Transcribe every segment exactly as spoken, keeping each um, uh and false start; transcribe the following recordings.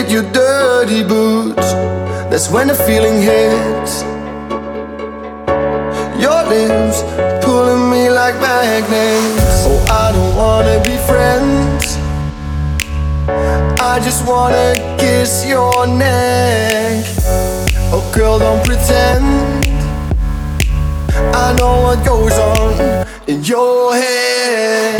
with your dirty boots. That's when the feeling hits. Your lips pulling me like magnets. Oh, I don't wanna be friends, I just wanna kiss your neck. Oh girl, don't pretend, I know what goes on in your head.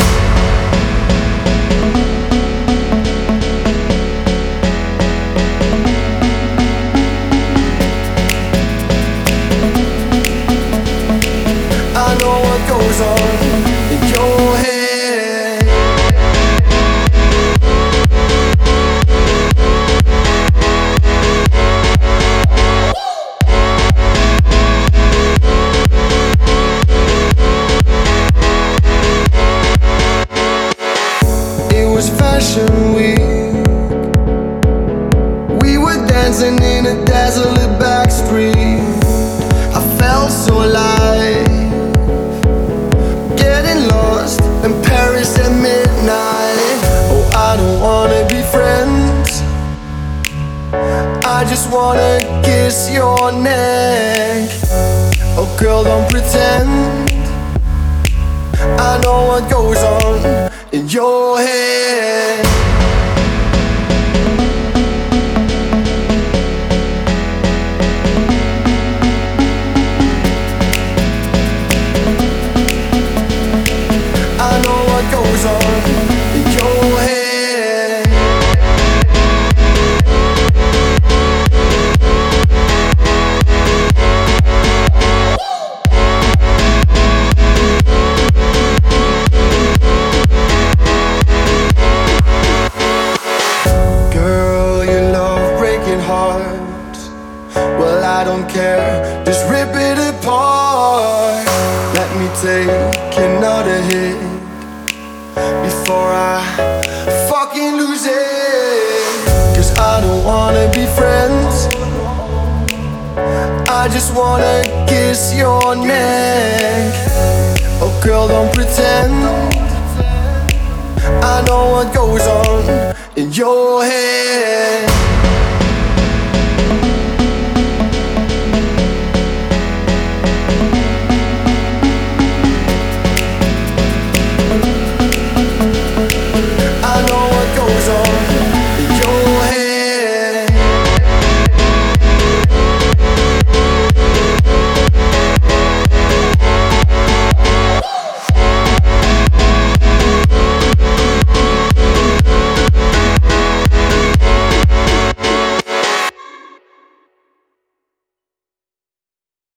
I know what goes on in your head. It was Fashion Week. We were dancing in a desolate back street. I felt so alive, getting lost in Paris at midnight. Oh, I don't wanna be friends, I just wanna kiss your neck. Oh girl, don't pretend, I know what goes on in your head. I know what goes on in your head. Girl, you love breaking hearts. Well, I don't care, just rip it apart. Let me take another hit before I fucking lose it. Cause I don't wanna be friends, I just wanna kiss your neck. Oh girl, don't pretend, I know what goes on in your head.